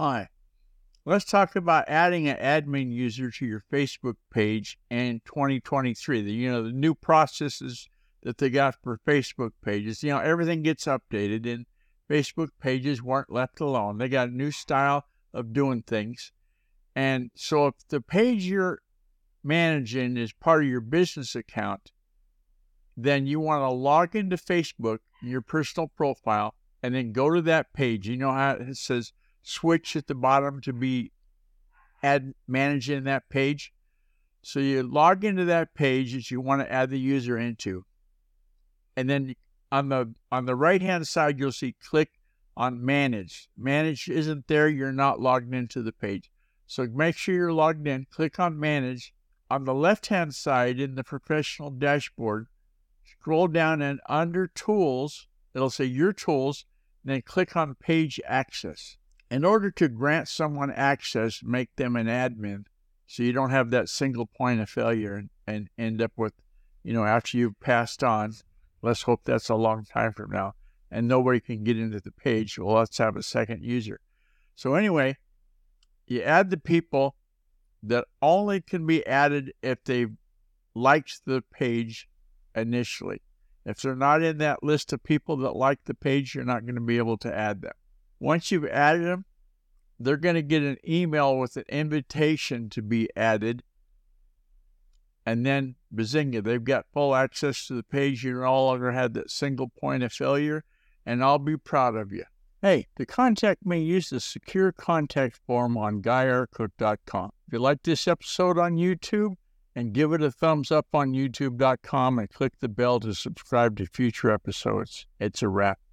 Hi. Let's talk about adding an admin user to your Facebook page in 2023. The new processes that they got for Facebook pages. Everything gets updated, and Facebook pages weren't left alone. They got a new style of doing things. And so if the page you're managing is part of your business account, then you want to log into Facebook, your personal profile, and then go to that page. You know how it says switch at the bottom to be managing that page? So you log into that page that you want to add the user into. And then on the right-hand side, you'll see click on Manage. Manage isn't there. You're not logged into the page. So make sure you're logged in. Click on Manage. On the left-hand side in the professional dashboard, scroll down and under Tools, it'll say Your Tools, and then click on Page Access. In order to grant someone access, make them an admin, so you don't have that single point of failure and end up with, after you've passed on, let's hope that's a long time from now, and nobody can get into the page, well, let's have a second user. So anyway, you add the people that only can be added if they've liked the page initially. If they're not in that list of people that like the page, you're not going to be able to add them. Once you've added them, they're going to get an email with an invitation to be added. And then, bazinga, they've got full access to the page. You no longer have that single point of failure, and I'll be proud of you. Hey, to contact me, use the secure contact form on GuyRcook.com. If you like this episode on YouTube, and give it a thumbs up on YouTube.com and click the bell to subscribe to future episodes. It's a wrap.